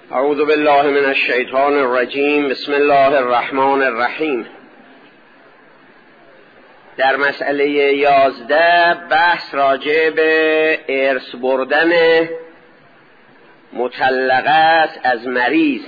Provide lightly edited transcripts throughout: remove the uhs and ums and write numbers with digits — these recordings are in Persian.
اعوذ بالله من الشیطان الرجیم. بسم الله الرحمن الرحیم. در مسئله 11 بحث راجع به ارث بردن مطلقه است از مریض،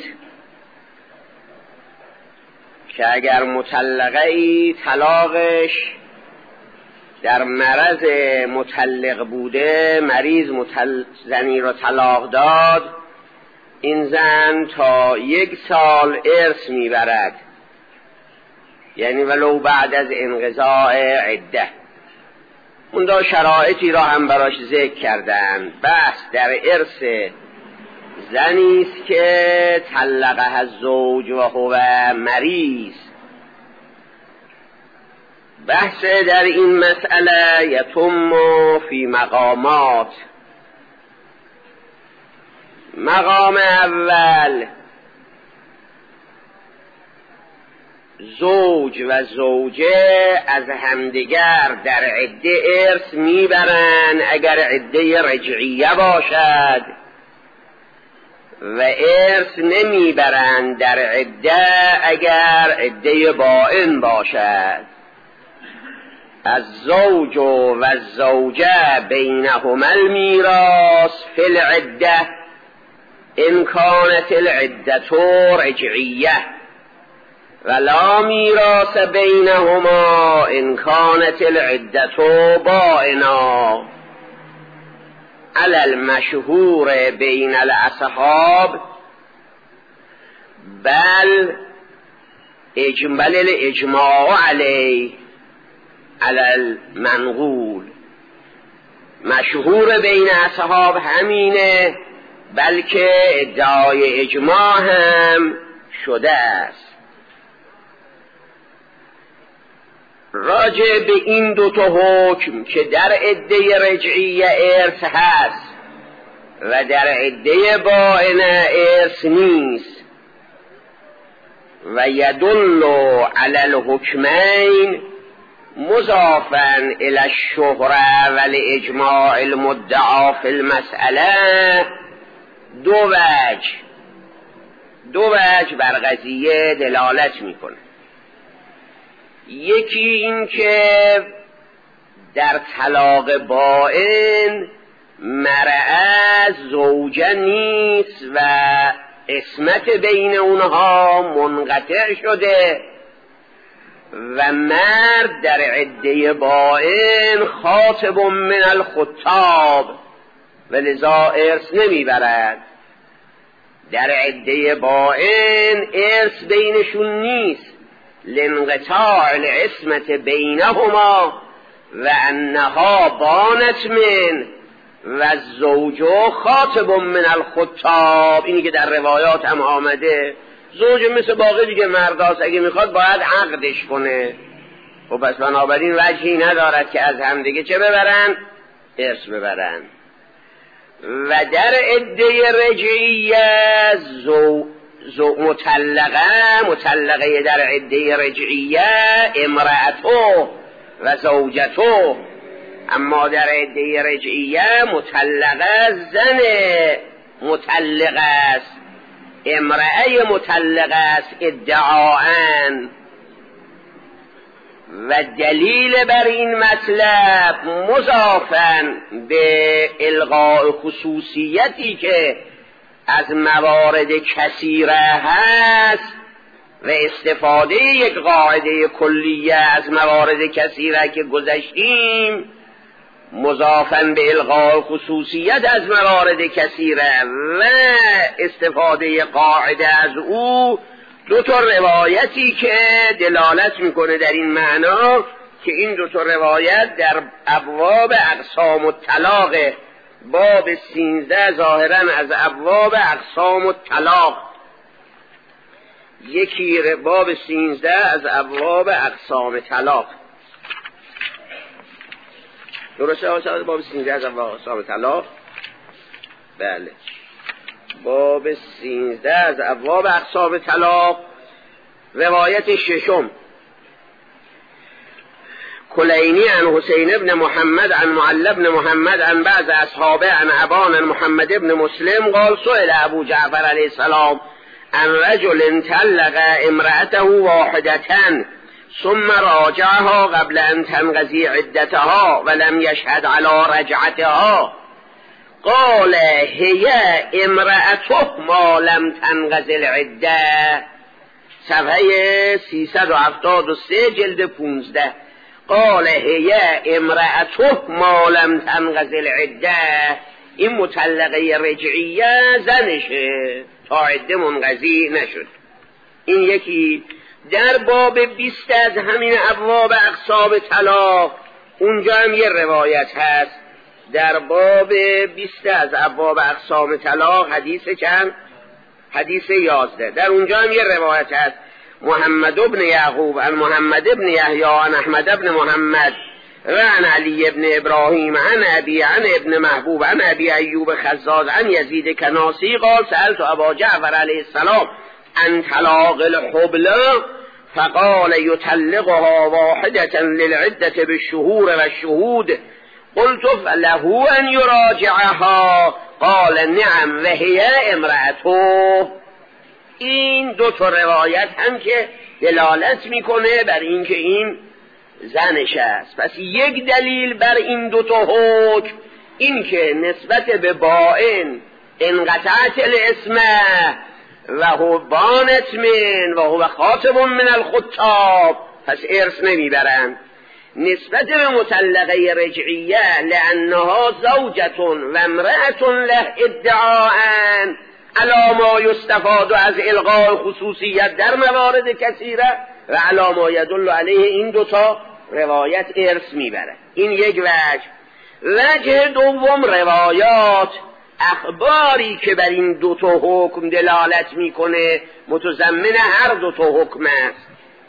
که اگر مطلقه ای طلاقش در مرض مطلق بوده، مریض زنی را طلاق داد، این زن تا 1 سال ارث میبرد، یعنی ولو بعد از انقضاء عده. اون دو شرایطی را هم براش ذکر کردن. بحث در ارث زنی است که طلقه الزوج و هو مریض. بحث در این مسئله یتم فی مقامات. مقام اول، زوج و زوجه از همدیگر در عده ارث میبرند اگر عده رجعیه باشد، و ارث نمیبرند در عده اگر عده بائن باشد. الزوج و الزوجه بینهما المیراث فی العده ان کانت العدة رجعیه ولا میراث بینهما ان کانت العدة بائنا. علی المشهور بین الاصحاب بل الاجماع علیه علی المنقول. مشهور بین اصحاب همینه، بلکه ادعای اجماع هم شده است. راجع به این 2 حکم که در عده رجعیه ارث هست و در عده بائنه ارث نیست، و یدل علی الحکمین مضافا الی الشهره و لاجماع المدعا فی المسئله، 2 وجه بر قضیه دلالت میکنه. یکی این که در طلاق بائن مرأة زوجه نیست و قسمت بین اونها منقطع شده، و مرد در عده بائن خاطب من الخطاب و لذا ارث نمیبرد. در عده بائن ارث بینشون نیست لانقطاع العصمت بینهما و انها بانت من و الزوج خاطب من الخطاب. اینی که در روایات هم آمده، زوج مثل باقی دیگه مرداست، اگه میخواد باید عقدش کنه. و پس بنابراین وجهی ندارد که از هم دیگه چه ببرن؟ ارث ببرن. و در عده رجعیه مطلقه در عده رجعیه امرأتو و زوجتو. اما در عده رجعیه مطلقه زن مطلقه است، امرأه مطلقه است ادعاءً. و دلیل بر این مطلب مضافاً به الغاء خصوصیتی که از موارد کثیره هست و استفاده یک قاعده کلیه از موارد کثیره که گذشتیم، مضافاً به الغاء خصوصیت از موارد کثیره و استفاده قاعده از او، 2 روایتی که دلالت میکنه در این معنا، که این 2 روایت در ابواب اقسام الطلاق، باب 13 ظاهراً از ابواب اقسام الطلاق، یکی باب 13 از ابواب اقسام طلاق. درسته آسان؟ باب 13 از ابواب اقسام طلاق. بله، باب 13 از ابواب اقسام طلاق. روایت 6: کلینی عن حسین ابن محمد عن معل بن محمد عن بعض اصحابه عن ابان عن محمد ابن مسلم قال سئل ابو جعفر علیه السلام عن رجل طلق امرأته واحدة ثم راجعها قبل ان تنقضي عدتها ولم يشهد على رجعتها قال هي امرأته ما لم تنقضي العده. صفحه 373 جلد 15. قال هي امرأته ما لم تنقضي العده. این مطلقه رجعیه زنشه تا عده منقضی نشد. این یکی. در باب 20 از همین ابواب اقسام طلاق اونجا هم یه روایت هست. در باب 20 از ابواب اقسام طلاق حدیث چند؟ حدیث 11. در اونجا هم یه روایت هست. محمد ابن یعقوب عن محمد ابن یحیی عن احمد ابن محمد و عن علی ابن ابراهیم عن ابی عن ابن محبوب عن ابی ایوب خزاز عن یزید کناسی قال سألت ابا جعفر علیه السلام عن طلاق الحبل فقال يطلقها واحدة للعدة بالشهور والشهود قلت فله ان يراجعها قال نعم وهي امرأته. این دو تا روایت هم که دلالت میکنه بر این که این زنش است. پس یک دلیل بر این دو تا حکم این که نسبت به بائن انقطعت الاسمه و هو بانت من و هو خاطب من الخطاب، پس ارث نمیبرند. نسبت به مطلقه رجعیه لانها زوجة و امرأة له ادعاء علی ما یستفاد از الغاء خصوصیت در موارد کثیره و علی ما یدل علیه این دوتا روایت ارث میبره. این یک وجه. وجه دوم روایات اخباری که بر این دوتا حکم دلالت میکنه متضمن هر دوتا حکم است.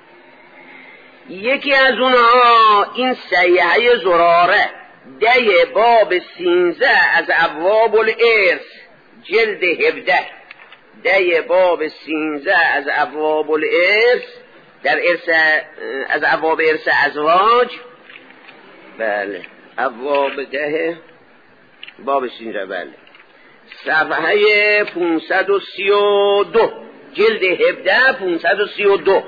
یکی از اونها این صحیحه زراره ده باب 13 از ابواب الارث جلد 17 ده باب 13 از ابواب الارث در ارث از ابواب ارث ازواج. بله ابواب ده باب 13 بله صفحه 532 جلد 17 532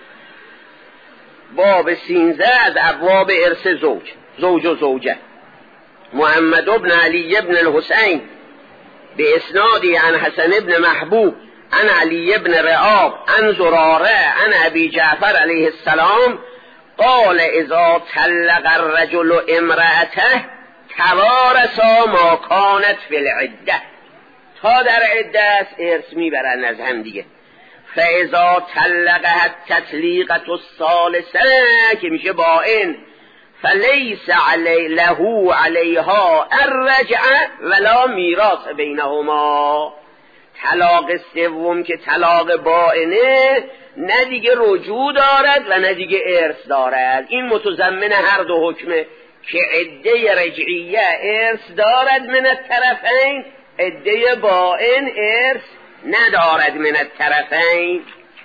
باب 13 از ابواب ارث زوج و زوجه. محمد ابن علی ابن الحسین به اسنادی عن حسن ابن محبوب عن علی ابن رعاب عن زراره عن ابی جعفر علیه السلام قال اذا طلق الرجل امرأته توارثا ما کانت فی العده. تا در عده است ارث میبرن از هم دیگه. فاذا طلقها التطلیقة الثالثه که میشه بائن فلیس له علیها الرجعه ولا میراث بینهما. طلاق سوم که طلاق بائنه نه دیگه رجوع دارد و نه دیگه ارث دارد. این متضمن هر دو حکمه که عده رجعیه ارث دارد من الطرفین، عده بائن ارث ندارد من الطرفین.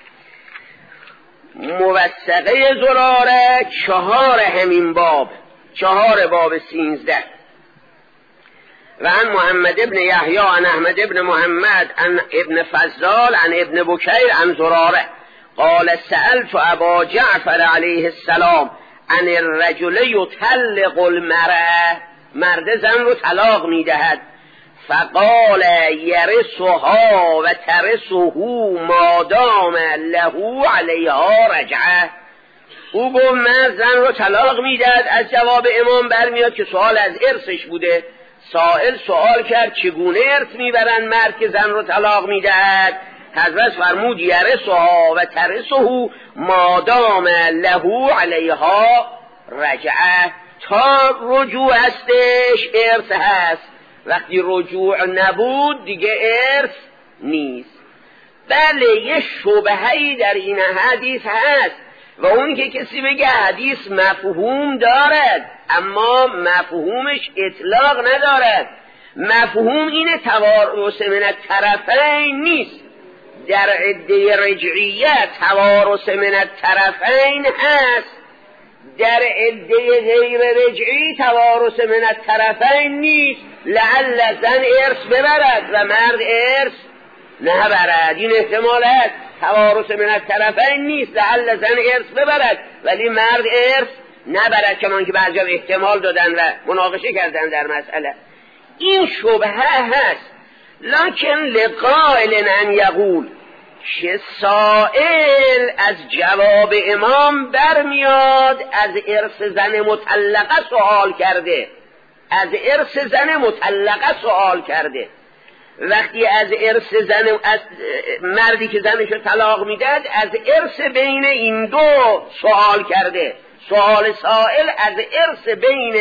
موثقه زراره 4 همین باب 4 باب 13 و عن محمد ابن یحیی عن احمد ابن محمد عن ابن فضال عن ابن بکیر عن زراره قال سألت ابا جعفر علیه السلام عن الرجل یطلق المرأة، مرد زن رو طلاق میدهد. فقال یرثها و ترثه مادام له علیها رجعه. او گفت مرد زن رو طلاق میدهد. از جواب امام برمیاد که سوال از ارثش بوده. سائل سوال کرد چگونه ارث میبرن مرد که زن رو طلاق میدهد؟ حضرت فرمود یرثها و ترثه مادام له علیها رجعه. تا رجوع هستش ارث هست، وقتی رجوع نبود دیگه ارث نیست. بله یه شبهه‌ای در این حدیث هست و اون که کسی بگه حدیث مفهوم دارد اما مفهومش اطلاق ندارد. مفهوم اینه توارث من الطرفین نیست. در عده رجعیه توارث من الطرفین هست، در عده غیر رجعی توارث من الطرفین نیست، لعل زن ارث ببرد و مرد ارث نبرد. این احتمال هست. توارث من الطرفین نیست، لعل زن ارث ببرد ولی مرد ارث نبرد، چون که بعضی احتمال دادن و مناقشه کردن در مسئله. این شبهه هست. لکن لقائل ان یقول که سائل از جواب امام برمیاد از ارث زن مطلقه سوال کرده، از ارث زن مطلقه سوال کرده. وقتی از ارث زن، از مردی که زنشو طلاق میداد، از ارث بین این دو سوال کرده. سوال سائل از ارث بین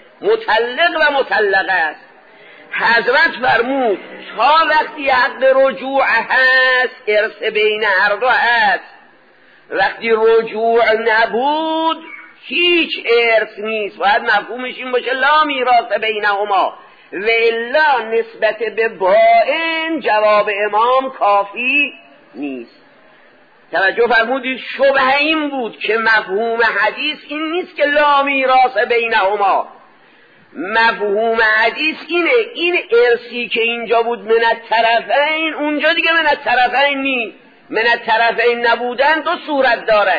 مطلق و مطلقه است. حضرت فرمود تا وقتی حق رجوع هست ارث بین هر دو هست، وقتی رجوع نبود هیچ ارث نیست. باید مفهومش این باشه لا میراث بینهما، و الا نسبت به بائن جواب امام کافی نیست. توجه فرمودید؟ شبه این بود که مفهوم حدیث این نیست که لا میراث بینهما. مفهوم حدیث اینه، این ارثی که اینجا بود من الطرفین، اونجا دیگه من الطرفین نیست. من الطرفین نبودن دو صورت دارد.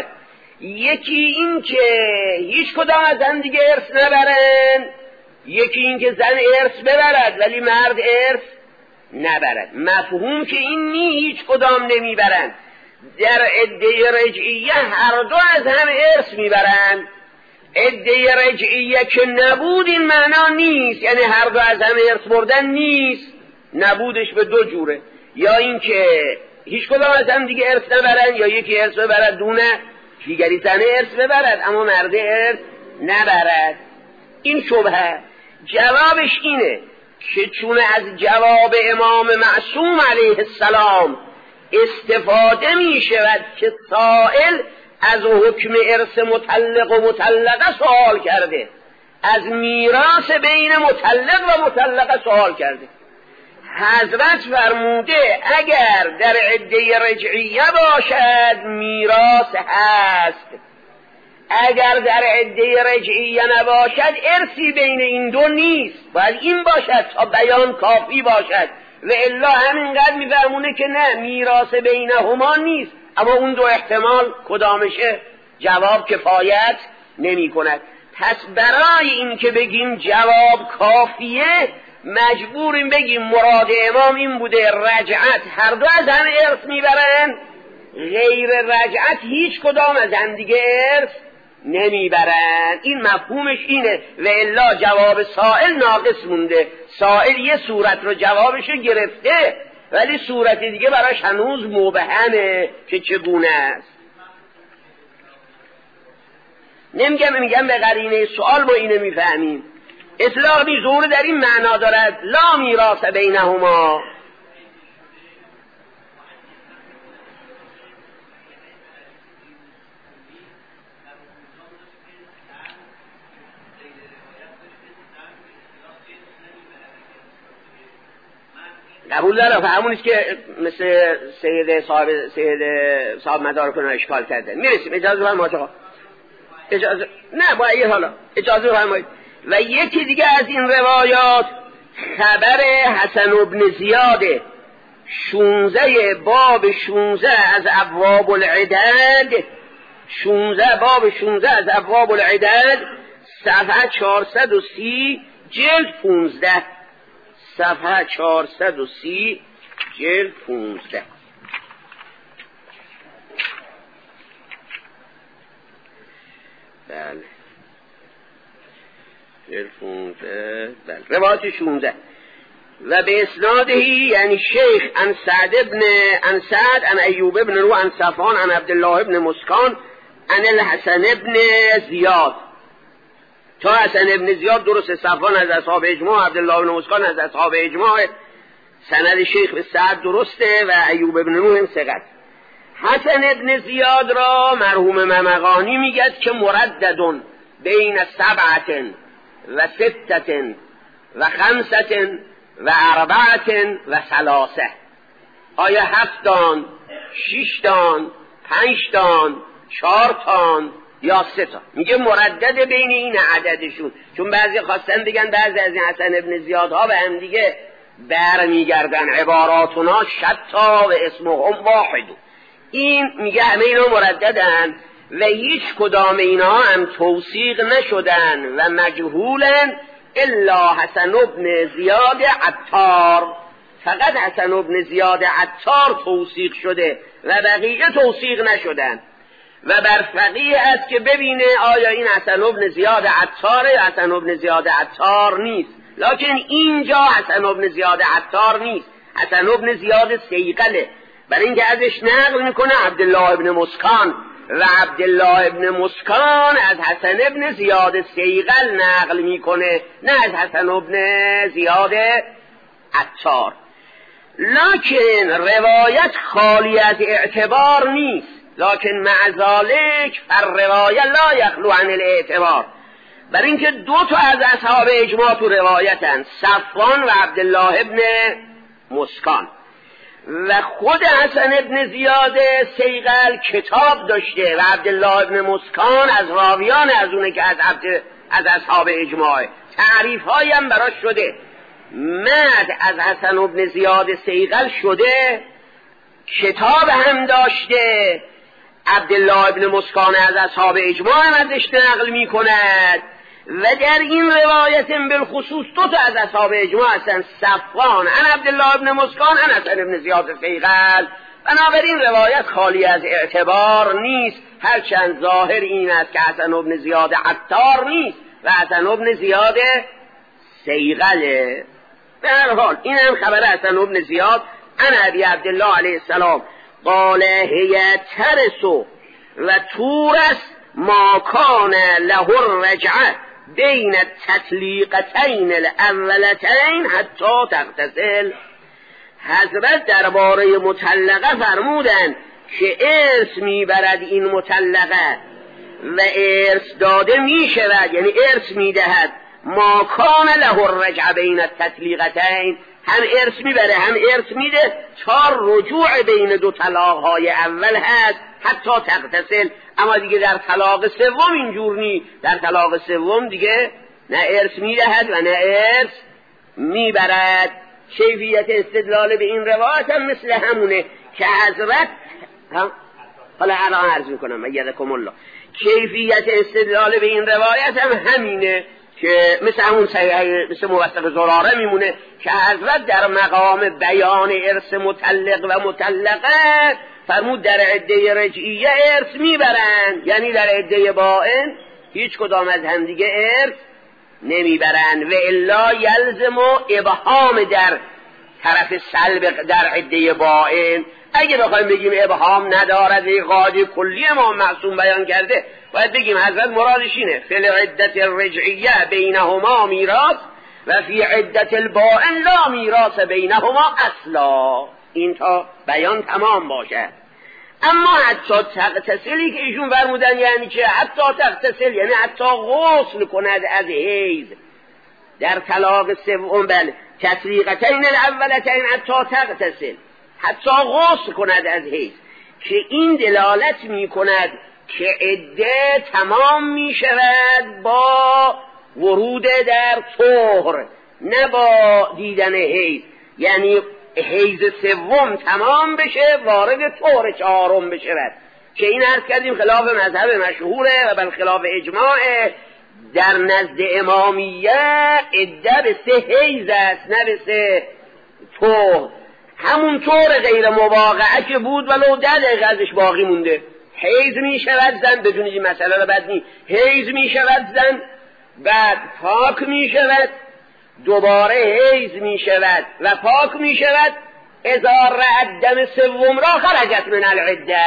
یکی این که هیچ کدام از هم دیگه ارث نبرن، یکی این که زن ارث ببرد ولی مرد ارث نبرد. مفهوم که این هیچ کدام نمیبرند. در عده رجعیه هر دو از هم ارث میبرند. عده رجعیه که نبود این معنا نیست، یعنی هر دو از هم ارث بردن نیست. نبودش به دو جوره، یا این که هیچ کدام از هم دیگه ارث نبرند، یا یکی ارث ببرد دونه دیگری زن ارث ببرد اما مرد ارث نبرد. این شبهه. جوابش اینه که چون از جواب امام معصوم علیه السلام استفاده می شود که سائل از حکم ارث مطلق و مطلقه سوال کرده، از میراث بین مطلق و مطلقه سوال کرده. حضرت فرموده اگر در عده رجعیه باشد میراث هست، اگر در عده رجعیه نباشد ارثی بین این دو نیست. باید این باشد تا بیان کافی باشد، و الا همینقدر میفرمونه که نه میراث بینهما نیست، اما اون دو احتمال کدامشه جواب کفایت نمی کند. پس برای این که بگیم جواب کافیه مجبوریم بگیم مراد امام این بوده رجعت هر دو از هم ارث میبرن، غیر رجعت هیچ کدام از هم دیگه ارث نمیبرن. این مفهومش اینه، و الا جواب سائل ناقص مونده. سائل یه صورت رو جوابشو گرفته ولی صورت دیگه براش هنوز مبهمه که چگونه است. میگم به قرینه سوال با اینه میفهمیم. اطلاقی ظهور در این معنا دارد لا میراث بینهما. قبول داره، همونیست که مثل سید صاحب مدارک رو اشکال کرده. میرسیم. اجازه فرمایید آقا. اجازه نه با این حالا اجازه فرمایید. و یکی دیگه از این روایات خبر حسن بن زیاد 16 باب 16 از ابواب العدد، 16 باب 16 از ابواب العدد، صفحه 430 جلد 15، صفحه 430 جلد 15. بله جلد 15. بله روایت 16. و به اسنادهی یعنی شیخ عن سعد عن ایوب ابن رو عن صفان عن عبدالله ابن مسکان عن الحسن ابن زیاد. تا حسن ابن زیاد درست، صفان از اصحاب اجماع، عبدالله ابن مسکان از اصحاب اجماع، سند شیخ به سعد درسته و ایوب ابن رو هم ثقت. حسن ابن زیاد را مرحوم ممقانی میگد که مرددون بین 7 و 6 و 5 و 4 و 3. آیا 7 دان، 6 دان، 5 دان، 4 دان یا 3 تا. میگه مردد بین این عددشون، چون بعضی خواستن بگن بعضی از این حسن ابن زیادها به هم دیگه برمیگردن، عباراتونا شتا و اسمهم واحد. این میگه همه اینا مرددن و هیچ کدام اینا هم توثیق نشدن و مجهولن الا حسن ابن زیاد عطار. فقط حسن ابن زیاد عطار توثیق شده و بقیه توثیق نشدن. و بر فقیه است که ببینه آیا این حسن ابن زیاد عطاره یا حسن ابن زیاد عطار نیست. لکن اینجا حسن ابن زیاد عطار نیست، حسن ابن زیاد سیقله، برای اینکه ازش نقل میکنه عبدالله ابن مسکان و عبدالله ابن مسکان از حسن ابن زیاد سیقل نقل میکنه، نه از حسن ابن زیاد عطار. لکن روایت خالی از اعتبار نیست، لکن مع ذالک فالروایه لا یخلو عن الاعتبار. برای اینکه 2 تا از اصحاب اجماع تو روایتن، صفوان و عبدالله ابن مسکان. و خود حسن ابن زیاد سیقل کتاب داشته و عبدالله ابن مسکان از راویان از اونه که از اصحاب اجماع. تعریف هایی هم براش شده، مد از حسن ابن زیاد سیقل شده، کتاب هم داشته، عبدالله ابن مسکان از اصحاب اجماع هم ازش نقل می کند. و در این روایت بالخصوص 2 تا از اصحاب اجماع هستن، صفوان ان عبدالله ابن مسکان ان حسن ابن زیاد سیقل. بنابراین روایت خالی از اعتبار نیست، هرچند ظاهر این است که حسن ابن زیاد عطار نیست و حسن ابن زیاد سیقله. به هر حال این هم خبر حسن ابن زیاد ان ابی عبدالله علیه السلام قال هی ترس و تورس ما کان له الرجعه بین التطلیقتین الاولتین حتی تغتسل. حضرت درباره مطلقه فرمودند که ارث میبرد این مطلقه و ارث داده میشود، یعنی ارث میدهد ما کان له الرجعه بین التطلیقتین، هم ارث میبره هم ارث میده تا رجوع بین 2 طلاقهای اول هست حتی تغتسل. اما دیگه در طلاق 3 اینجور نی، در طلاق 3 دیگه نه ارث میدهد و نه ارث میبرد. کیفیت استدلال به این روایت هم مثل همونه که حضرت حالا الان عرض میکنم ایدکم الله، کیفیت استدلال به این روایت هم همینه که مثل همون مثل موثق زراره میمونه که حضرت در مقام بیان ارث مطلق و مطلقه فرمود در عده رجعیه ارث میبرن، یعنی در عده باین هیچ کدام از هم دیگه ارث نمیبرن. و الا یلزم ابهام در طرف سلب در عده باین. اگه بخوایم بگیم ابهام ندارد و قاعده کلی امام معصوم بیان کرده، باید بگیم حضرت مرادش اینه فی العدت الرجعیه بینهما میراث و فی عدت البائن لا میراث بینهما اصلا. این تا بیان تمام باشه. اما حتی تغتسلی که ایشون فرمودن یعنی چه؟ حتی تغتسل یعنی حتی غسل کند از حیض در طلاق 3 بله تطلیقتین الاولتین حتی تغتسل، حتی غسل کند از حیض، که این دلالت می کند که عده تمام می شود با ورود در طهر نه با دیدن حیض. یعنی حیض 3 تمام بشه وارد طهر 4 بشود، که این عرض کردیم خلاف مذهب مشهوره و بل خلاف اجماعه. در نزد امامیه عده به 3 حیض است نه به 3 طهر. همون طور غیر مواقعه که بود ولو 10 دقیقه ازش باقی مونده، حیض می شود زن، بدون این مسئله رو بد نی، حیض می شود زن، بعد پاک می شود، دوباره حیض می شود و پاک می شود. اذا رأت دم 3 را خرجت من العده.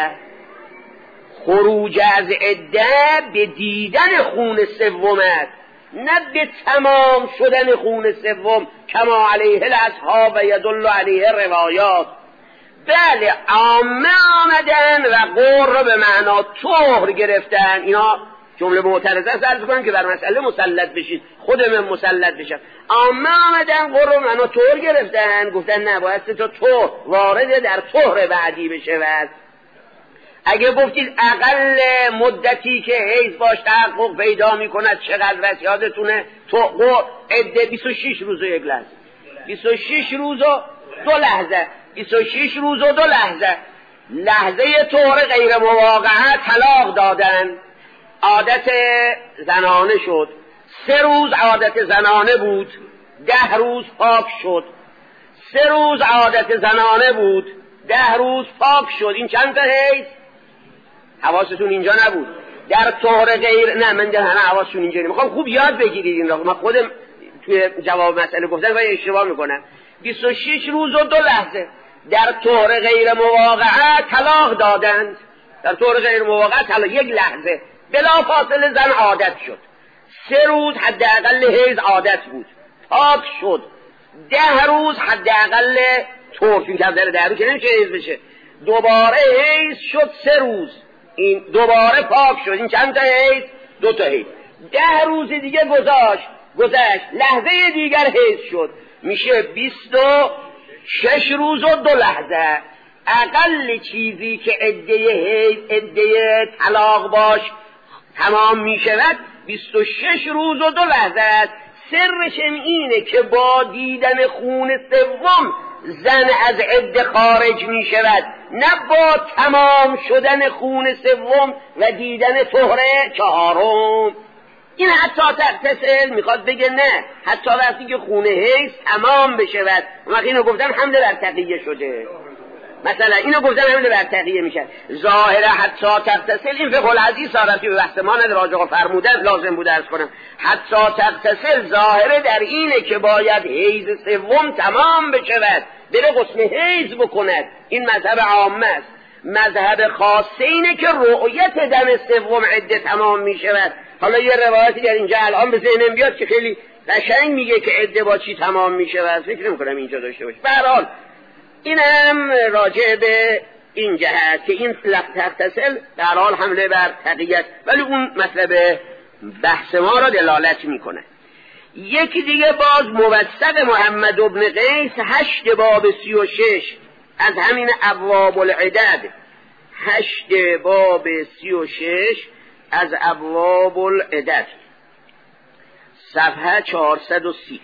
خروج از عده به دیدن خون 3 است، نه به تمام شدن خون 3 کما علیه الاصحاب و یدل علیه روایات. بله عامه آمدن و قر به معنا طهر گرفتن. اینا جمله معترضه است، عرض کنم که بر مسئله مسلط بشید، خودم مسلط بشم. عامه آمدن قر به معنا طهر گرفتن، گفتن نه باید تا طهر وارد در طهر بعدی بشود. اگه گفتید اقل مدتی که حیض باش تحقق پیدا میکند چقدر است یادتونه؟ تو عده 26 روز و 1 لحظه، 26 روز و 2 لحظه، 26 روز و 2 لحظه. لحظه طهر غیر مواقعه طلاق دادن، عادت زنانه شد. 3 روز عادت زنانه بود، 10 روز پاک شد. 3 روز عادت زنانه بود، 10 روز پاک شد. این چند تا حیض؟ حواستون اینجا نبود. در طهر غیر نه من همه حواستون اینجا میخوام خوب یاد بگیرید این را. من خودم توی جواب مسئله گفتن و اشتباه میکنم. 26 روز و 2 لحظه در طهر غیر مواقعه طلاق دادند. در طهر غیر مواقعه طلاق 1 لحظه بلا فاصله زن عادت شد. 3 روز حداقل حیض عادت بود، پاک شد. 10 روز حداقل طهر کرده، 10 روز که نمیشه حیض بشه. دوباره حیض شد 3 روز، این دوباره پاک شد. این چند تا حیض؟ 2 تا حیض. 10 روز دیگه گذشت، لحظه دیگر حیض شد، میشه 26 روز و 2 لحظه. اقل چیزی که عده طلاق باش تمام میشود 26 روز و 2 لحظه است. سرش اینه که با دیدن خون سوم زن از عده خارج می شود، نه با تمام شدن خون سوم و دیدن طهر 4. این حتی تغتسل میخواد بگه نه، حتی وقتی که خون حیض تمام بشود. وقتی اینو گفتن حمله بر تقیه شده، مثلا اینو گفتن حمله بر تقیه میشه. ظاهره حتی تغتسل، این فقه الحدیث صارتی به بحث ما نداره، راجع فرمودن لازم بود عرض کنم. حتی تغتسل ظاهره در اینه که باید حیض سوم تمام بشود، بره غسل حیض بکند. این مذهب عامه است. مذهب خاصه اینه که رؤیت دم سوم عده تمام میشود. حالا یه روایتی در اینجا الان به ذهنم بیاد که خیلی قشنگ میگه که عده با چی تمام میشود، فکر نمی‌کنم اینجا داشته باشه. به هر حال این هم راجع به این جهت که این تغتسل در حال حمله بر تقیت، ولی اون مطلب بحث ما را دلالت میکنه. یکی دیگه باز موثق محمد بن قیس 8 باب 36 از همین ابواب العدد، 8 باب 36 از ابواب العدد، صفحه 430.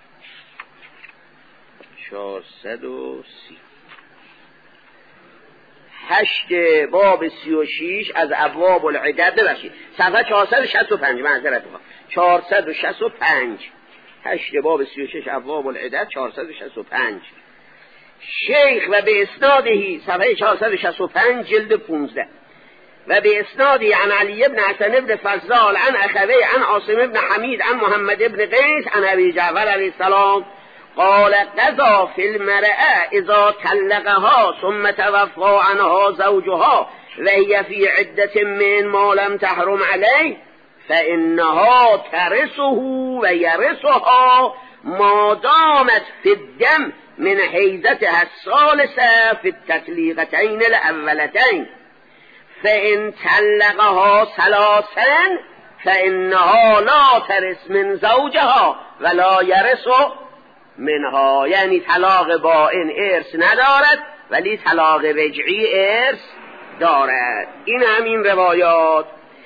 8 باب 36 از ابواب العدد، ببخشید صفحه 465، معذرت میخوام، 465. 8 باب 36 ابواب العدد 465. شیخ و به اسنادهی، صفحه 465 جلد 15. و به اسنادی عن علی بن حسن بن فضال عن اخوی عن عاصم بن حمید عن محمد بن قیس عن ابی جعفر علیه السلام قال قضا فی المرأة اذا طلقها ثم توفى عنها زوجها وهي في عدة من ما لم تحرم عليه فإنها ترثه ويرثها ما دامت في الدم من حيزتها الثالثة في التطليقتين الأولتين فإن طلقها 3 فإنها لا ترث من زوجها ولا يرث منها. یعنی طلاق بائن ارث ندارد ولی طلاق رجعی ارث دارد. این همین روایات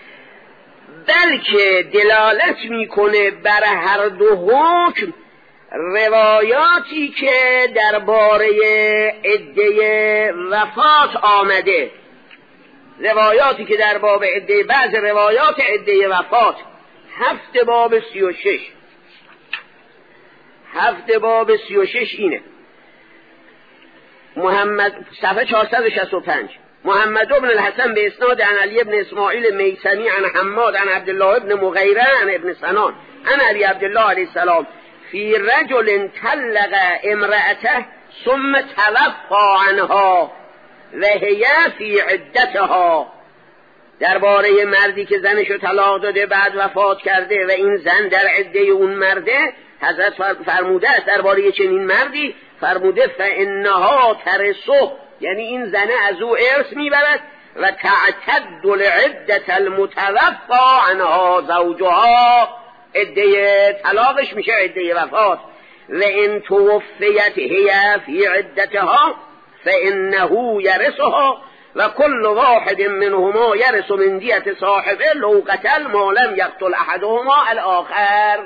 بلکه دلالت میکنه بر هر دو حکم. روایاتی که درباره عده وفات آمده، روایاتی که در باب عده، بعض روایات عده وفات 7 باب 36، 7 باب 36 اینه. محمد، صفحه 465. محمد بن الحسن به اسناد عن علی بن اسماعیل میثمی عن حماد عن عبدالله بن مغیره عن ابن سنان عن علی عبدالله علیه السلام فی رجل طلق امرأته ثم توفى عنها و هی فی عدتها. درباره مردی که زنشو طلاق داده بعد وفات کرده و این زن در عده اون مرده، حضرت فرموده است درباره چنین مردی، فرموده فانها ترثه، یعنی این زنه از او ارث میبرد و تعتد العدة المتوفى عنها زوجها، عده طلاقش میشه عده وفات. و ان توفیت هی فی عدتها فانه یرثها و کل واحد منهما یرث من دیت صاحبه لو قتل ما لم یقتل احدهما الاخر.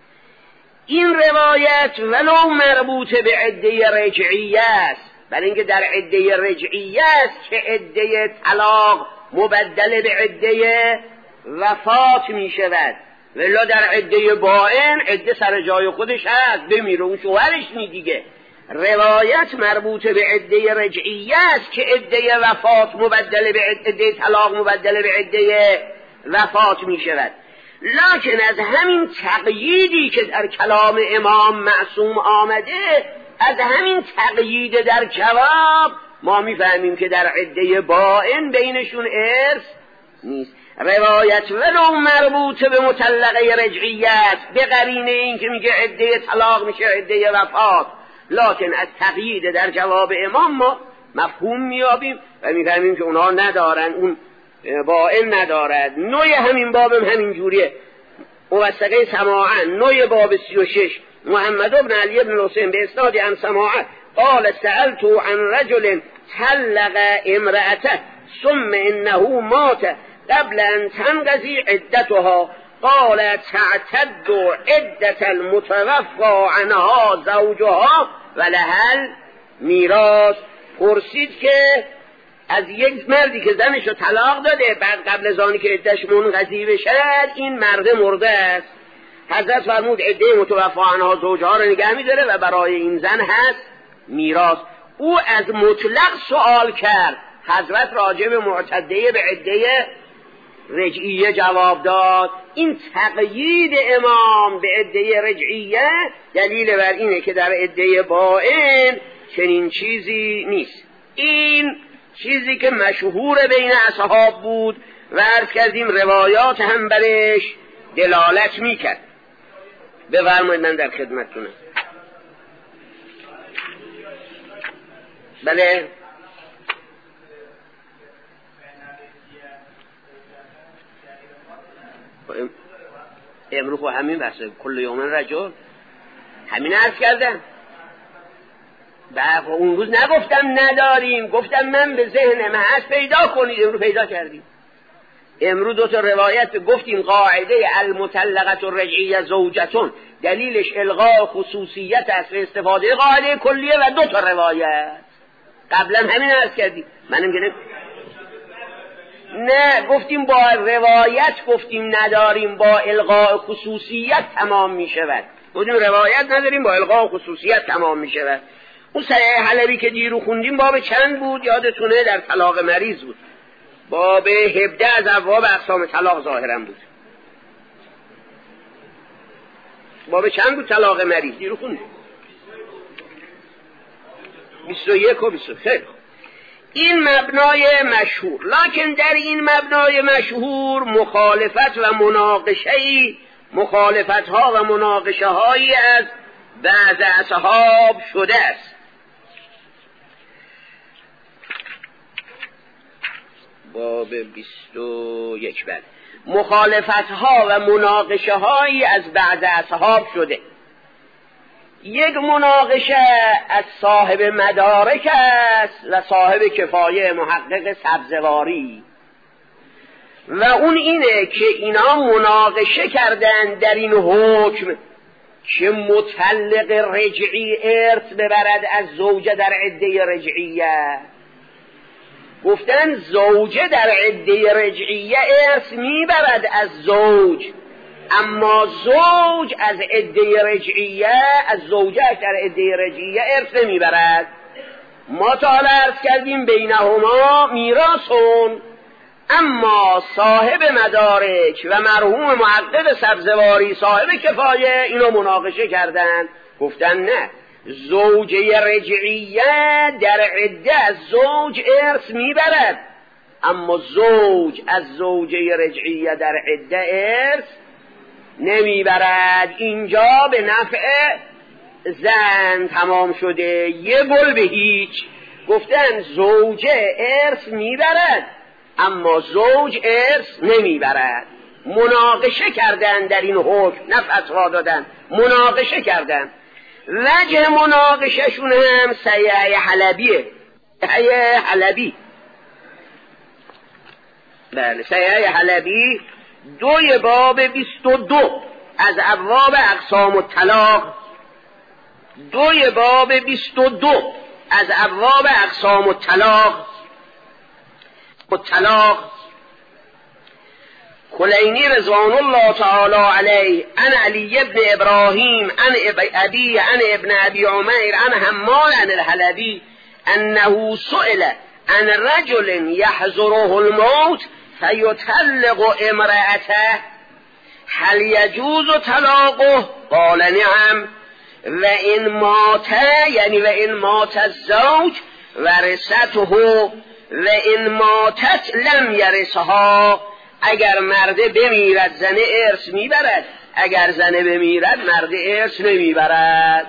این روایت ولو مربوط به عده رجعیه است، برای اینکه در عده رجعیه است که عده طلاق مبدل به عده وفات می شود، ولی در عده باین عده سر جای خودش هست، بمیره اون شوهرش نی دیگه. روایت مربوط به عده رجعیه است که عده وفات مبدل به عده طلاق مبدل به عده وفات می شود. لکن از همین تقییدی که در کلام امام معصوم آمده، از همین تقیید در جواب ما میفهمیم که در عده باین بینشون ارث نیست. روایت ولو مربوط به مطلقه رجعیت به قرینه این که میگه عده طلاق میشه عده وفات، لکن از تقیید در جواب امام ما مفهوم میابیم و میفهمیم که اونها ندارن، اون باین ندارد. نوع همین بابم همین جوریه. موثقه سماعا نوع باب 36 محمد بن علی بن حسین به اسناد عن سماعه قال سألت عن رجل طلق امرأته ثم انه مات قبل ان تنقضي عدتها قال تعتد عدة المتوفى عنها زوجها ولها میراث. پرسید که از یک مردی که زنشو طلاق داده بعد قبل از آنی که عدتش منقضی بشه این مرد مرده است، حضرت فرمود عده متوفی عنها زوجها رو نگه می‌داره و برای این زن هست میراث. او از مطلق سوال کرد، حضرت راجع به معتده به عده رجعیه جواب داد. این تقیید امام به عده رجعیه دلیل بر اینه که در عده باین چنین چیزی نیست. این چیزی که مشهور بین اصحاب بود و عرض کردیم روایات هم برش دلالت میکرد. بفرمایید من در خدمتتونم. بله امروز خب همین بحثه کل یومن رجل همین عرض کردم. اون روز نگفتم نداریم، گفتم من به ذهن من هست پیدا کنید، امروز پیدا کردیم. امروز دو تا روایت گفتیم قاعده المطلقه الرجعیه زوجتون دلیلش الغاء خصوصیت است و استفاده قاعده کلیه و دو تا روایت قبلا همین عرض کردیم. منم که نه گفتیم با روایت گفتیم نداریم، با الغاء خصوصیت تمام می شود. گفتیم روایت نداریم با الغاء خصوصیت تمام می شود. اون صحیح حلبی که دیرو خوندیم باب چند بود یادتونه؟ در طلاق مریض بود، باب 17 از ابواب اقسام طلاق ظاهرا بود. باب چند بود طلاق مریض دیرو خوندیم؟ 21 و 22. خیلی خوب. این مبنای مشهور، لکن در این مبنای مشهور مخالفت و مناقشه‌ای، مخالفت‌ها و مناقشه‌هایی از بعض اصحاب شده است. باب 21 بعد مخالفت‌ها و مناقشه‌هایی از بعض اصحاب شده. یک مناقشه از صاحب مدارک است و صاحب کفایه محقق سبزواری، و اون اینه که اینا مناقشه کردن در این حکم که مطلق رجعی ارث ببرد از زوجه در عده رجعیه. گفتن زوجه در عده رجعیه ارث میبرد از زوج، اما زوج از عده رجعیه از زوجه در عده رجعیه ارث نمیبرد. ما تا حالا عرض کردیم بینهما میراثون، اما صاحب مدارک و مرحوم محقق سبزواری صاحب کفایه اینو مناقشه کردن، گفتن نه، زوجه رجعیه در عده از زوج ارث میبرد، اما زوج از زوجه رجعیه در عده ارث نمیبرد. اینجا به نفع زن تمام شده، یه گل به هیچ. گفتن زوجه ارث میبرد اما زوج ارث نمیبرد. مناقشه کردن در این حکم، نه فتوا دادن، مناقشه کردن. وجه مناقشهشون هم صحیح حلبیه. صحیح حلبی بله صحیح حلبی 2 باب 22 از ابواب اقسام الطلاق، 2 باب 22 از ابواب اقسام الطلاق. کلینی رضوان الله تعالی علیه ان علی ابن ابراهیم ان ابی ان ابن ابی عمیر ان حمال عن الحلبی انه سئل عن رجل يحضره الموت فيطلق امرأته هل يجوز طلاقه؟ قال نعم و این مات، یعنی و این مات الزوج ورثته و این ماتت لم یرثها. اگر مرد بمیرد زن ارث میبرد، اگر زن بمیرد مرد ارث نمیبرد.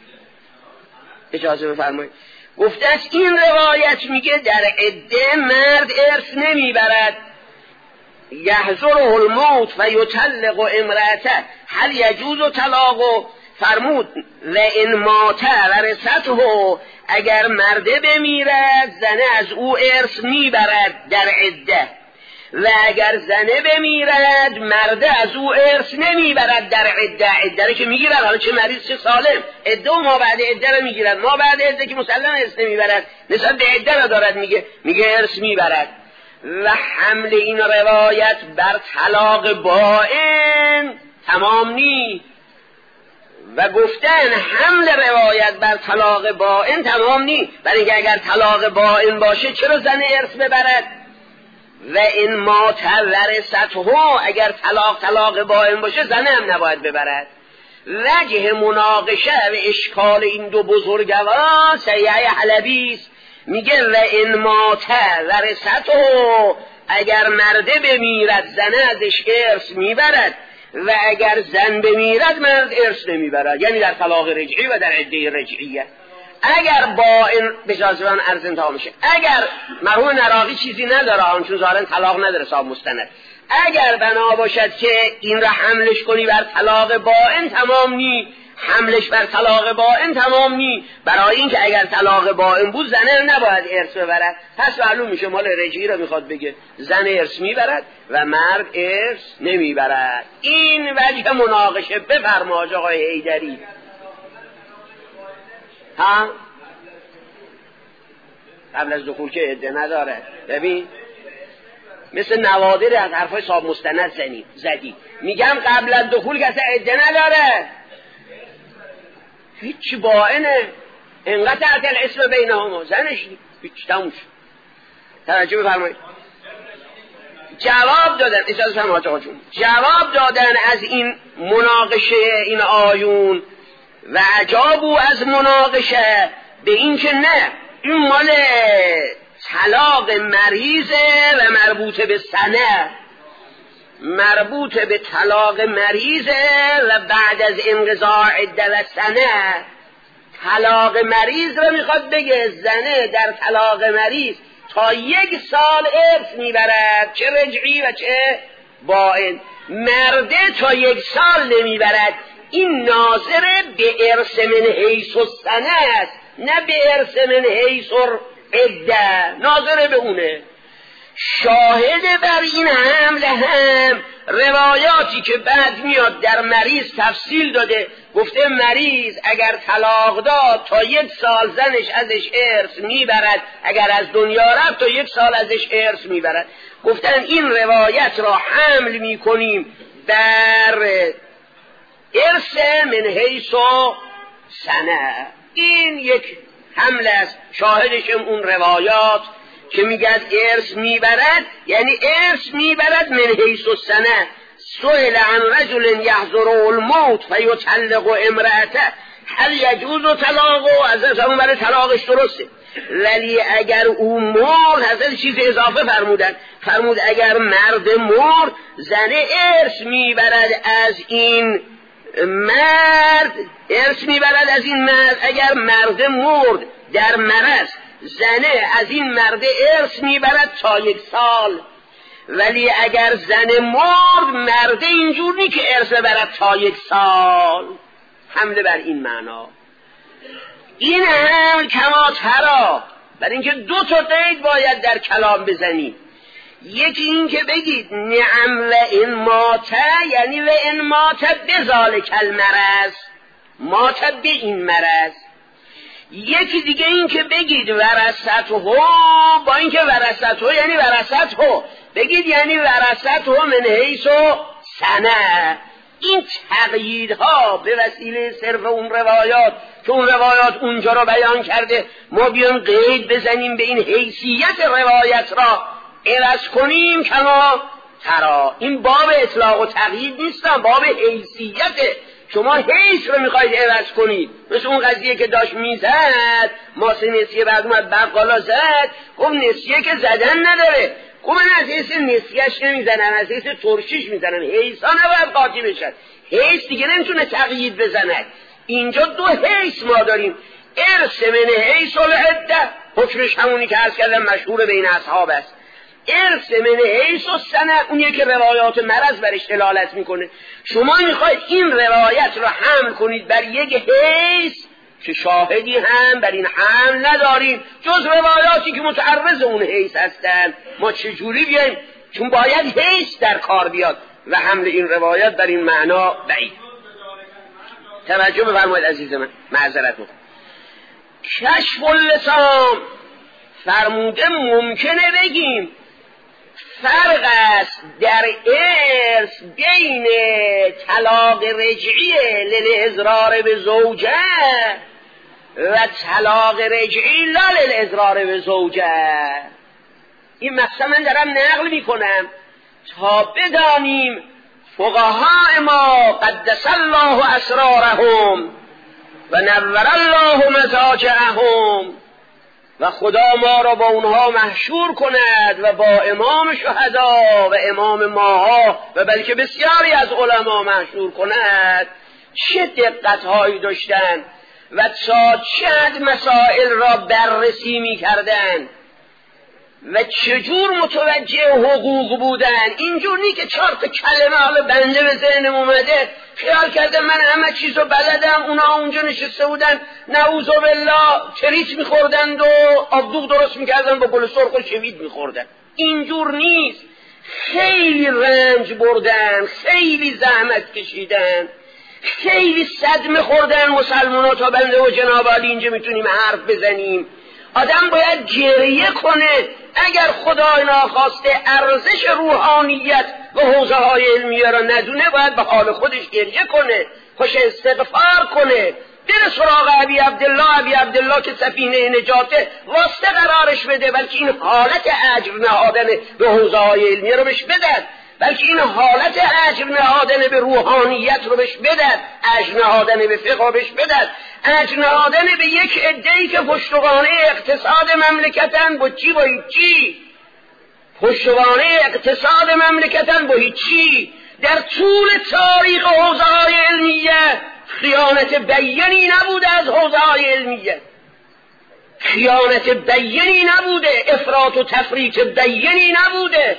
اجازه بفرمایید. گفته است این روایت میگه در عده مرد ارث نمیبرد. یحضره الموت و یطلق امرأته هل یجوز طلاقه، فرمود و این مات ورثته، اگر مرده بمیرد زنه از او ارث میبرد در عده، و اگر زنه بمیرد مرده از او ارث نمیبرد در عده. عده رو که میگیرد، حالا چه مریض چه سالم، عده و ما بعد عده رو میگیرد. ما بعد عده که مسلم ارث نمیبرد، نسبت به عده رو دارد میگه ارث میبرد. و حمل این روایت بر طلاق بائن تمام نی، و گفتن حمل روایت بر طلاق بائن تمام نی، برای اینکه اگر طلاق بائن باشه چرا زن ارث ببرد؟ و این مات ورثته، اگر طلاق بائن باشه زن هم نباید ببرد. وجه مناقشه و اشکال این دو بزرگوار صحیح حلبی است. میگه و این مات ورثته، اگر مرده بمیرد زن ازش ارث میبرد، و اگر زن بمیرد مرد ارث نمیبرد، یعنی در طلاق رجعی و در عده رجعیه. اگر با این بجازوان عرض انتها میشه، اگر مرحوم نراقی چیزی نداره، چون ظاهرا طلاق نداره صاحب مستند، اگر بنا باشد که این را حملش کنی بر طلاق بائن تمام نی، حملش بر طلاق بائن تمام نی، برای اینکه اگر طلاق بائن بود زنه نباید ارث ببرد. پس معلوم میشه مال رجعی را میخواد بگه زن ارث میبرد و مرد ارث نمیبرد. این وجه مناقشه. بفرما آقای حیدری. ها قبل از دخول که عده نداره. ببین مثل نوادر از حرفای صاحب مستند زدی. میگم قبل از دخول که اصلا عده نداره، هیچ بائنه، انقدر تحت الاسم بینهما، زنش هیچ تموش. توجه بفرمایید. جواب دادن، اجازه فرمایید آقا جون، جواب دادن از این مناقشه این آیون و عجابو از مناقشه به این که نه، این مال طلاق مریضه و مربوط به سنه، مربوط به طلاق مریضه و بعد از انقضاء عده و سنه. طلاق مریض رو میخواد بگه زنه در طلاق مریض تا 1 سال ارث میبرد، چه رجعی و چه بائن. مرده تا 1 سال نمیبرد. این ناظر به ارث من حیث السنه است، نه به ارث من حیث عده، ناظر به اونه. شاهد بر این حمل هم روایاتی که بعد میاد در مریض تفصیل داده، گفته مریض اگر طلاق داد تا 1 سال زنش ازش ارث میبرد، اگر از دنیا رفت تا 1 سال ازش ارث میبرد. گفتن این روایت را حمل میکنیم در ارث من حیث سنه. این یک حمل است، شاهدش اون روایات که میگن ارث میبرد، یعنی ارث میبرد من حیث السنه. سئل عن رجل یحضره الموت فیطلق امرأته هل یجوز طلاقه، از همون برای طلاقش درسته، ولی اگر او مرد، حضرت چیز اضافه فرمود اگر مرد مرد زنه ارث میبرد از این مرد، ارث میبرد از این مرد. اگر مرد مرد در مرض، زنه از این مرد ارث میبرد تا 1 سال. ولی اگر زن مرد، مرد اینجور نی که ارث برد تا 1 سال. حمله بر این معنا. این حمل کما ترا، برای اینکه 2 تا قید باید در کلام بزنی. یکی این که بگید نعم و این مات، یعنی و این مات بذالک المرض، مات به این مرض. یکی دیگه این که بگید ورثته، با این که ورثته یعنی ورثته بگید یعنی ورثته من حیث سنه. این تقییدها به وسیله صرف اون روایات که اون روایات اونجا رو بیان کرده، ما بیان قید بزنیم به این حیثیت روایت را عوض کنیم کما ترا. این باب اطلاق و تقیید نیستم، باب حیثیته. شما حیث رو میخواید عوض کنید، مثل اون قضیه که داشت میزد ماسه نسیه، بعد اومد بقالا زد گفت نسیه که زدن نداره، گفت من از حیث نسیهش نمیزنم، از حیث ترشیش میزنم. حیث ها نباید قاطی بشن، حیث دیگه نمیتونه تقیید بزند. اینجا دو حیث ما داریم، ارث من حیث العده، حکمش همونی که عرض کردم مشهور بین اصحاب است. ارث من حیث السنه، اونیه که روایات مرض برش دلالت میکنه. شما میخواید این روایت رو حمل کنید بر یک حیث که شاهدی هم بر این حمل نداریم جز روایاتی که متعرض اون حیث هستن. ما چجوری بیایم؟ چون باید حیث در کار بیاد و حمل این روایت بر این معنا بعید. توجه بفرمایید عزیز من، معذرت میخوام. کشف اللسان فرموده ممکنه بگیم فرق است در ارث بین طلاق رجعی للإضرار به زوجه و طلاق رجعی لا للإضرار به زوجه. این مقصد من دارم نقل میکنم تا بدانیم فقهای ما قدس الله اسرارهم و نور الله مضاجعهم و خدا ما را با اونها محشور کند و با امام شهدا و امام ماها و بلکه بسیاری از علما محشور کند، چه دقت‌هایی داشتن و تا چه حد مسائل را بررسی می‌کردند و چجور متوجه حقوق بودن. اینجور نی که 4 تا کلمه حالا بنده به ذهنم اومده خیال کرده من همه چیزو بلدم، اونا اونجا نشسته بودن نعوذ بالله تریت میخوردند و آبدوغ درست میکردن با گل سرخ و شوید میخوردن. اینجور نیست. خیلی رنج بردن، خیلی زحمت کشیدن، خیلی صدمه خوردن مسلمان‌ها تا بنده و جناب عالی اینجا میتونیم حرف بزنیم. آدم باید گریه کنه اگر خدای ناخواسته ارزش روحانیت و حوزه های علمیه را ندونه، باید به حال خودش گریه کنه، خوش استغفار کنه، بره سراغ ابی عبدالله که سفینه نجاته واسطه قرارش بده، بلکه این حالت اجر نهادن به حوزه های علمیه رو بهش بدن، بلکه این حالت اجر نهادن به روحانیت رو بهش بدن، اجر نهادن به فقه بهش بدن، اجر نهادن به یک عده‌ای که پشتوانه اقتصاد مملکتن با چی؟ با هیچی. پشتوانه اقتصاد مملکتن با هیچی. در طول تاریخ حوزه‌های علمیه خیانت بیانی نبوده از حوزه‌های علمیه، خیانت بیانی نبوده، افراط و تفریط بیانی نبوده.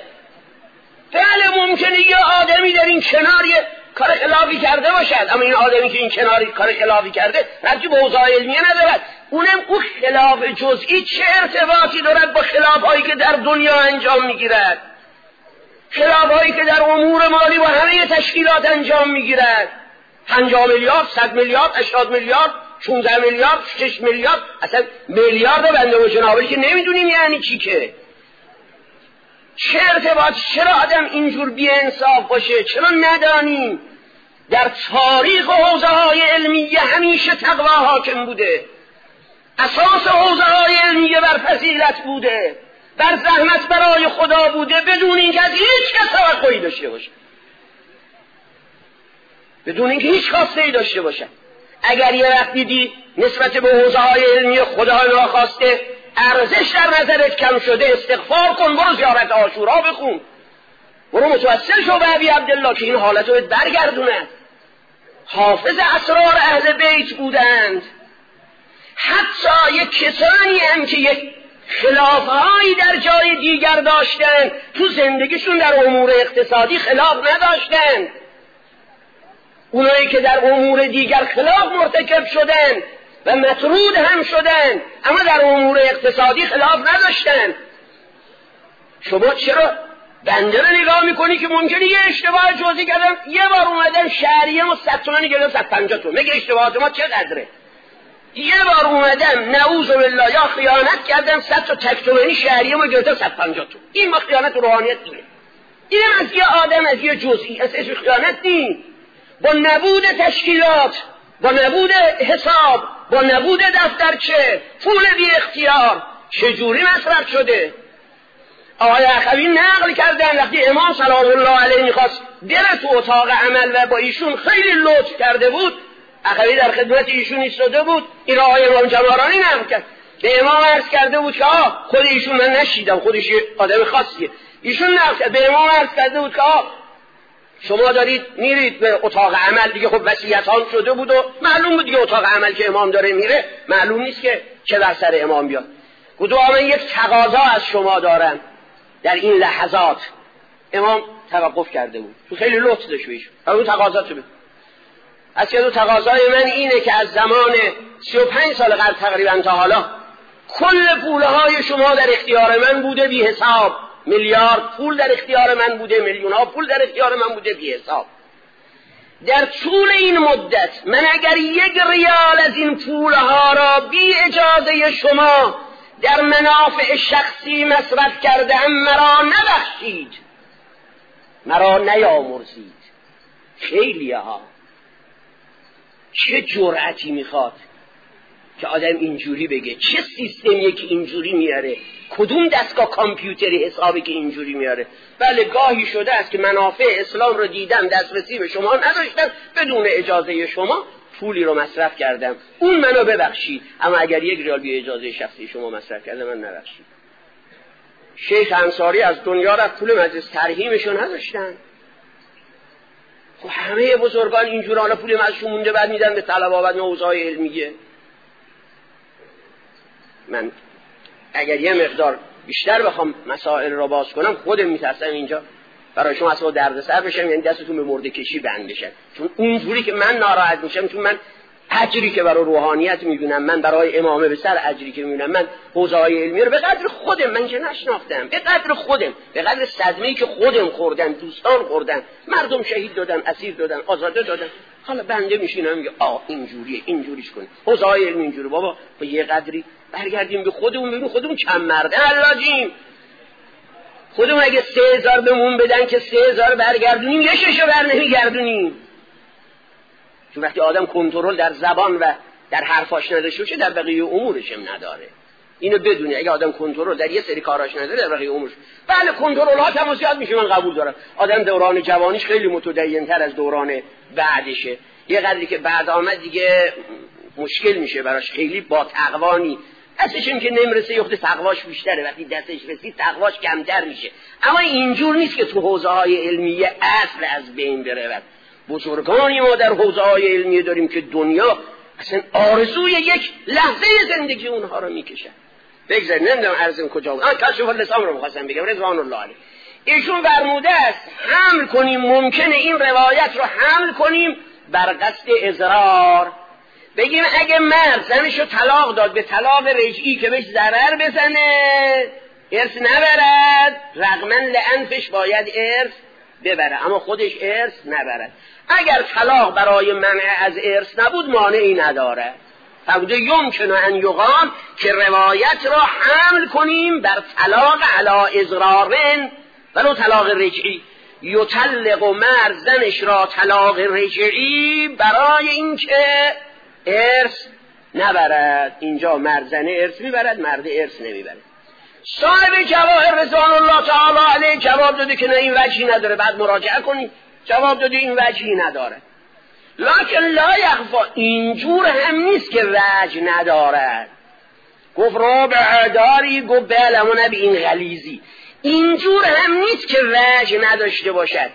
بله ممکنه یه آدمی در این کنار یه کار خلافی کرده باشد، اما این آدمی که این کناری کار خلافی کرده ربطی به حوزه علمیه ندارد. اونم اون خلاف جزئی چه ارتباطی دارد با خلافهایی که در دنیا انجام میگیرد، خلافهایی که در امور مالی با همه تشکیلات انجام میگیرد؟ 50 میلیارد، 100 میلیارد، 80 میلیارد، 16 میلیارد، 6 میلیارد، اصلا میلیارد بنده و جنابی که نمیدونیم یعنی چی که. چه ارتباط؟ چرا آدم اینجور بی انصاف باشه؟ چرا ندانیم در تاریخ حوزه های علمیه همیشه تقوا حاکم بوده، اساس حوزه های علمیه بر فضیلت بوده، بر زحمت برای خدا بوده، بدون اینکه از هیچ کس توقعی داشته باشه، بدون اینکه هیچ خواسته‌ای داشته باشه. اگر یه وقت دیدی نسبت به حوزه های علمیه خدا ناخواسته ارزش در نظرت کم شده، استغفار کن، برو زیارت عاشورا بخون، برو متوسل شو به ابی عبدالله که این حالت رو برگردونه. حافظ اسرار اهل بیت بودند. حتی یک کسانی هم که یک خلافهایی در جای دیگر داشتند تو زندگیشون در امور اقتصادی خلاف نداشتند. اونایی که در امور دیگر خلاف مرتکب شدند و مطرود هم شدند اما در امور اقتصادی خلاف نداشتند. شما چرا بنده رو نگاه میکنی که ممکنه یه اشتباه جزئی کردم، یه بار اومدن شهریه ما 100 تومانی گرفتم 150 تومن، میگه اشتباهات ما چقدره؟ یه بار اومدم نعوذ بالله یا خیانت کردم 100 تا تک تومانی شهریه ما گرفتم 150 تومن، این ما خیانت روحانیت دیگه. این از یه آدم، از یه جزئی، اسمش خیانت نیست. با نبود تشکیلات، با نبود حساب، با نبود دفترچه، پول بی اختیار چجوری مصرف شده؟ آقای اخوی نقل کردن وقتی امام سلام الله علیه میخواست بره تو اتاق عمل و با ایشون خیلی لطف کرده بود، اخوی در خدمت ایشون ایستاده بود، این آقای امام جمارانی نقل کرد، به امام عرض کرده بود که خود ایشون، من نشیدم، خودش آدم خاصیه، ایشون نقل کرد، به امام عرض کرده بود که شما دارید میرید به اتاق عمل دیگه، خب وصیتان شده بود و معلوم بود دیگه اتاق عمل که امام داره میره معلوم نیست که چه بر سر امام بیاد. گفت من یک تقاضا از شما دارم در این لحظات. امام توقف کرده بود، تو خیلی لطف داشت بهش، اون تقاضا تو از که تقاضای من اینه که از زمان 35 سال قبل تقریبا تا حالا کل پولهای شما در اختیار من بوده بی حساب، میلیارد پول در اختیار من بوده، میلیون ها پول در اختیار من بوده بی حساب. در طول این مدت من اگر یک ریال از این پولها را بی اجازه شما در منافع شخصی مصرف کردم، مرا نبخشید، مرا نیامرزید. خیلی ها چه جرأتی میخواد که آدم اینجوری بگه؟ چه سیستمیه که اینجوری میاره؟ کدوم دستگاه کامپیوتری حسابی که اینجوری میاره؟ بله گاهی شده است که منافع اسلام رو دیدم، دسترسی به شما نداشتم، بدون اجازه شما پولی رو مصرف کردم، اون منو ببخشید، اما اگر یک ریال بی اجازه شخصی شما مصرف کردم من نبخشید. شیخ انصاری از دنیا رفت، پول مجلس ترحیمشو نداشتن. خب همه بزرگان اینجور، حالا پول مجلسشون مونده بعد میدن به طلبه، بعد اوضاع علمیه. من اگر یه مقدار بیشتر بخوام مسائل رو باز کنم، خودم میترسم اینجا برای شما اصلا دردسر بشم، یعنی دستتون به مرده کشی بند بشن، چون اونجوری که من ناراحت میشم، چون من اجری که برای روحانیت میبینم، من برای امامه به سر اجری که میبینم، من حوزه علمی رو به قدر خودم، من که نشناختم، به قدر خودم، به قدر صدمه‌ای که خودم خوردن، دوستان خوردن، مردم شهید دادن، اسیر دادن، آزاده دادن، حالا بنده میشینم میگه اینجوریه، اینجوریش کنیم، حوزه علمی اینجوری. بابا با یه قدری برگردیم به خودمون، ببینیم خودمون چند مرده علاجیم. خودمون اگه 3000 بهمون بدن که 3000 برگردونیم، یه ششو بر نمیگردونیم. چون وقتی آدم کنترل در زبان و در حرفاش نداشته باشه، در بقیه امورش هم نداره. اینو بدونی، اگه آدم کنترل در یه سری کاراش نداره، در بقیه امورش، بله کنترل ها هم زیاد میشه، من قبول دارم. آدم دوران جوانیش خیلی متدین‌تر از دوران بعدشه، یه قدری که بعد آمد دیگه مشکل میشه براش، خیلی با تقوانی اصلش این که نمیرسه، یخت تقواش بیشتره، وقتی دستش رسید تقواش کمتر میشه. اما اینجور نیست که تو حوزه های علمیه اصل از بین بره. بزرگانی ما در حوزه های علمیه داریم که دنیا اصلا آرزوی یک لحظه زندگی اونها رو میکشن. بگذار نمیدونم عرضم کجا بود، کشف اللسان رو میخواستم بگم، رضوان الله علیه ایشون فرموده است حمل کنیم، ممکنه این روایت رو حمل کنیم بر قصد اضرار، بگیم اگه مرد زنشو طلاق داد به طلاق رجعی که بهش ضرر بزنه، ارث نبرد، رغما لعنفش باید ارث ببره، اما خودش ارث نبرد. اگر طلاق برای منع از ارث نبود، مانعی نداره. فقده یمکن ان یقال که روایت را حمل کنیم بر طلاق علی اضرارن، ولو طلاق رجعی، یطلق مرد زنش را طلاق رجعی برای اینکه ارث نبرد. اینجا مرد زن ارث میبرد، مرد ارث نمیبرد. صاحب جواهر رضوان الله تعالی علیه جواب داده که نه این وجهی نداره، بعد مراجعه کنید، جواب داده این وجهی نداره. لکن لا یخفا، اینجور هم نیست که وجه ندارد. گفت رابع داری، گفت بله اما نه به این غلیظی. اینجور هم نیست که وجه نداشته باشد.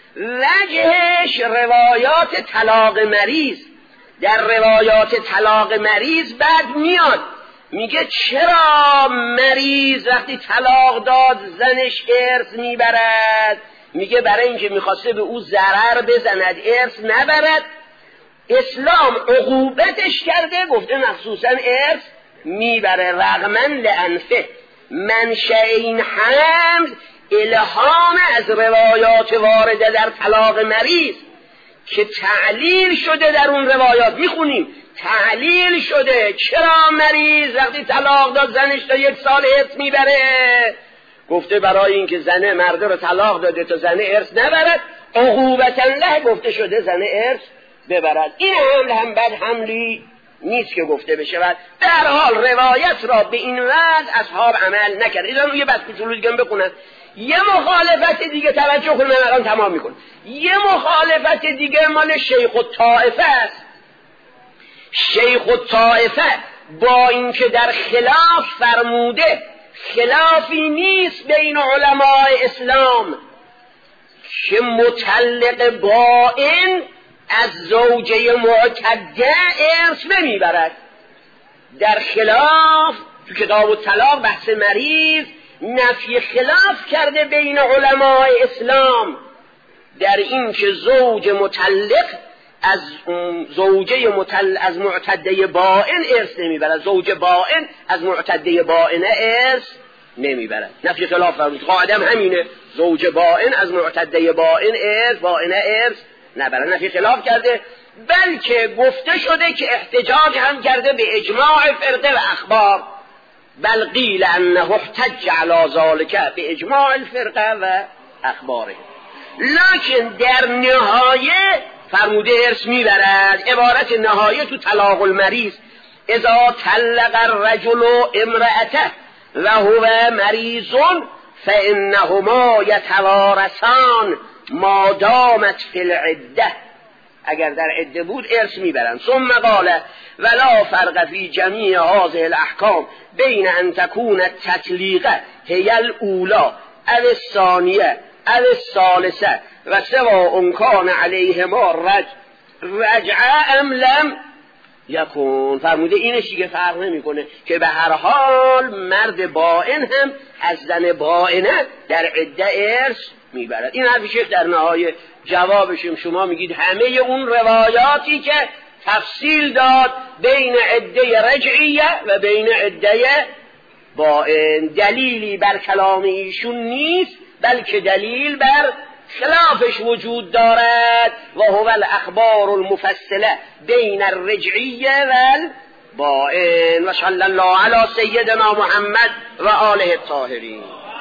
وجهش روایات طلاق مریض. در روایات طلاق مریض بعد میاد میگه چرا مریض وقتی طلاق داد زنش ارث میبرد؟ میگه برای اینکه میخواسته به او ضرر بزند، ارث نبرد. اسلام عقوبتش کرده، گفته مخصوصا ارث میبره، رغما لعنفه. منشأ این حمل الهام از روایات وارده در طلاق مریض که تعلیل شده در اون روایات میخونیم، تعلیل شده چرا مریض وقتی طلاق داد زنش تا 1 سال ارث میبره؟ گفته برای اینکه زنه مرده رو طلاق داده تا زنه ارث نبرد، عقوبتا له گفته شده زنه ارث ببرد. این حمل هم بد حملی نیست که گفته بشه. و در حال روایت را به این وضع اصحاب عمل نکرد. اینا یه بس کوچولو دیگه بخونن. یه مخالفت دیگه توجه کنید، من الان تمام میکنم. یه مخالفت دیگه مال شیخ الطائفه است. شیخ الطائفه با اینکه در خلاف فرموده خلافی نیست بین علماء اسلام که مطلق بائن از زوجه معتده ارث نمیبرد. در خلاف تو کتاب الطلاق بحث مریض نفی خلاف کرده بین علماء اسلام در این که زوج مطلق از زوجه از معتده بائن ارث نمیبرد، زوج بائن از معتده بائنه ارث نمیبرد. نفی خلاف فرمود. قاعدم همینه، زوج بائن از معتده بائنه ارث نبرد. نفی خلاف کرده، بلکه گفته شده که احتجاج هم کرده به اجماع فرقه و اخبار. بل قیل انه احتج علی ذلک به اجماع الفرقه و اخباره. لکن در نهایه فرموده ارث میبرد. عبارت نهایه تو طلاق المریض اذا طلق الرجل امرأته و هو مریض فانهما یتوارثان ما دامت فی العده. اگر در عده بود ارث میبرند. ثم قال ولا فرق فی جمیع هذه الاحکام بین ان تكون التطلیقه هی الاولی او الثانیه او الثالثه و سواء کان علیهما رجعه ام لم یکون. فرموده اینش دیگه فرق نمیکنه که به هر حال مرد بائن هم از زن بائنه در عده ارث میبرد. این حرف شیخ در نهایه جوابشم. شما میگید همه اون روایاتی که تفصیل داد بین عده رجعیه و بین عده بائن دلیلی بر کلام ایشون نیست، بلکه دلیل بر خلافش وجود دارد و هو الاخبار المفصله بین الرجعیه و البائن. و صلی الله علی سیدنا محمد و آله الطاهرین.